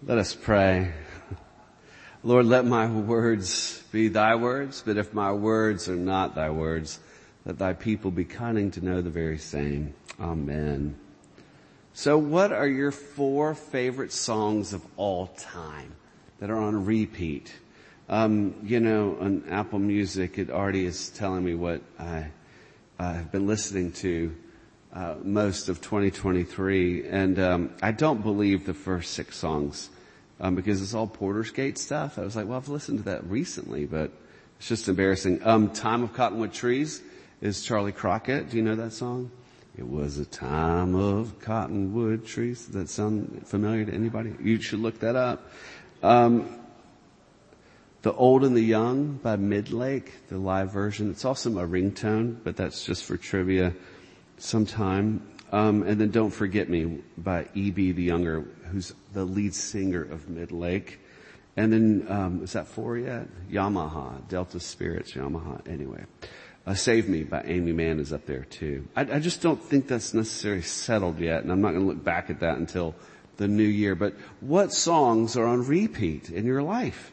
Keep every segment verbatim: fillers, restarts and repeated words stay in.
Let us pray. Lord, let my words be thy words, but if my words are not thy words, let thy people be cunning to know the very same. Amen. So what are your four favorite songs of all time that are on repeat? Um, you know, on Apple Music, it already is telling me what I, I have been listening to uh, most of twenty twenty-three, and um, I don't believe the first six songs um, because it's all Porter's Gate stuff. I was like, well, I've listened to that recently, but it's just embarrassing. Um, Time of Cottonwood Trees is Charlie Crockett. Do you know that song? It was a time of cottonwood trees. Does that sound familiar to anybody? You should look that up. Um, The Old and the Young by Midlake, the live version. It's also my ringtone, but that's just for trivia sometime. Um, and then Don't Forget Me by E B the Younger, who's the lead singer of Midlake. And then, um, is that four yet? Yamaha, Delta Spirits, Yamaha. Anyway. Uh, Save Me by Amy Mann is up there too. I, I just don't think that's necessarily settled yet, and I'm not going to look back at that until the new year. But what songs are on repeat in your life?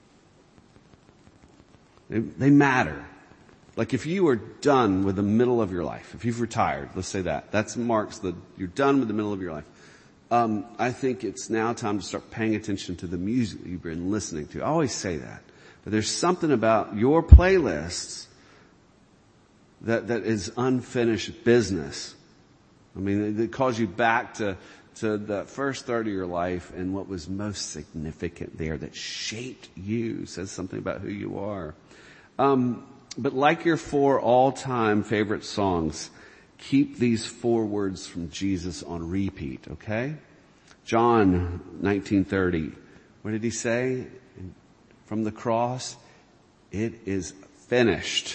They, they matter. Like if you are done with the middle of your life, if you've retired, let's say that, that's marks the, you're done with the middle of your life. Um, I think it's now time to start paying attention to the music that you've been listening to. I always say that. But there's something about your playlists that, that is unfinished business. I mean, it calls you back to, to the first third of your life and what was most significant there that shaped you, says something about who you are. Um, but like your four all-time favorite songs, keep these four words from Jesus on repeat, okay? John nineteen thirty. What did he say? From the cross, it is finished.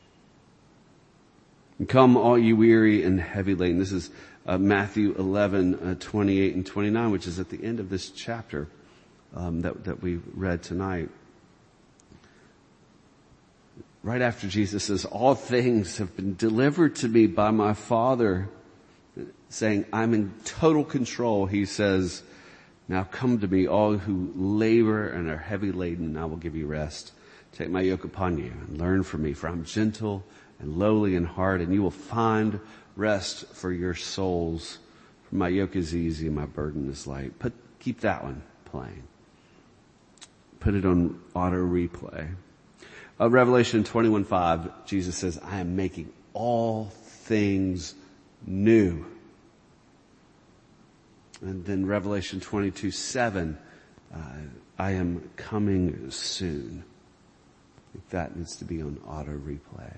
And come all you weary and heavy laden. This is uh, Matthew eleven, uh, twenty-eight and twenty-nine, which is at the end of this chapter um, that, that we read tonight. Right after Jesus says, all things have been delivered to me by my Father, saying, I'm in total control. He says, now come to me, all who labor and are heavy laden, and I will give you rest. Take my yoke upon you and learn from me, for I'm gentle and lowly in heart, and you will find rest for your souls. For my yoke is easy and my burden is light. Put, keep that one playing. Put it on auto replay. Uh, Revelation twenty-one five, Jesus says, I am making all things new. And then Revelation twenty-two seven, uh, I am coming soon. I think that needs to be on auto replay.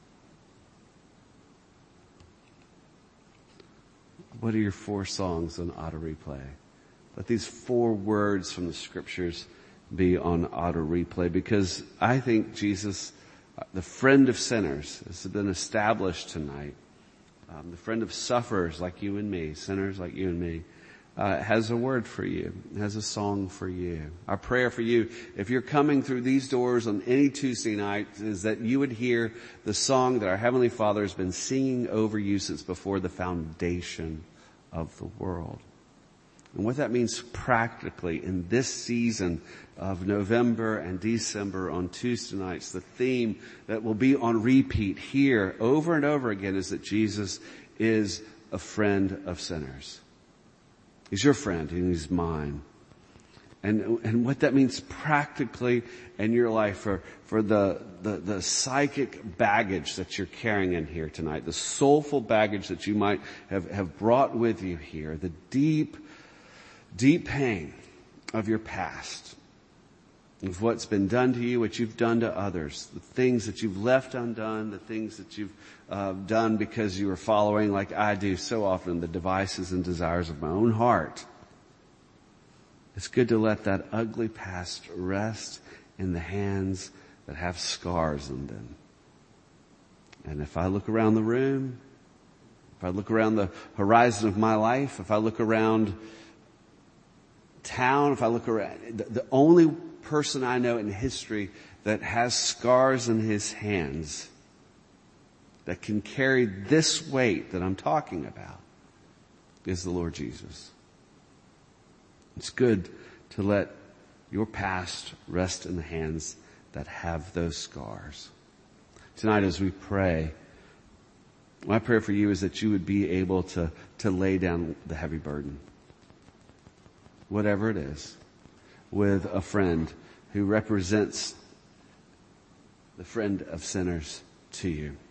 What are your four songs on auto replay? Let these four words from the scriptures be on auto replay, because I think Jesus, the friend of sinners, has been established tonight. Um, the friend of sufferers like you and me, sinners like you and me, uh, has a word for you, has a song for you. Our prayer for you, if you're coming through these doors on any Tuesday night, is that you would hear the song that our Heavenly Father has been singing over you since before the foundation of the world. And what that means practically in this season of November and December on Tuesday nights, the theme that will be on repeat here over and over again is that Jesus is a friend of sinners. He's your friend and he's mine. And, and what that means practically in your life for, for the, the, the psychic baggage that you're carrying in here tonight, the soulful baggage that you might have, have brought with you here, the deep, deep pain of your past, of what's been done to you, what you've done to others, the things that you've left undone, the things that you've uh, done because you were following, like I do so often, the devices and desires of my own heart. It's good to let that ugly past rest in the hands that have scars in them. And if I look around the room, if I look around the horizon of my life, if I look around town, if I look around, the, the only person I know in history that has scars in his hands that can carry this weight that I'm talking about is the Lord Jesus. It's good to let your past rest in the hands that have those scars. Tonight as we pray, my prayer for you is that you would be able to, to lay down the heavy burden, whatever it is, with a friend who represents the friend of sinners to you.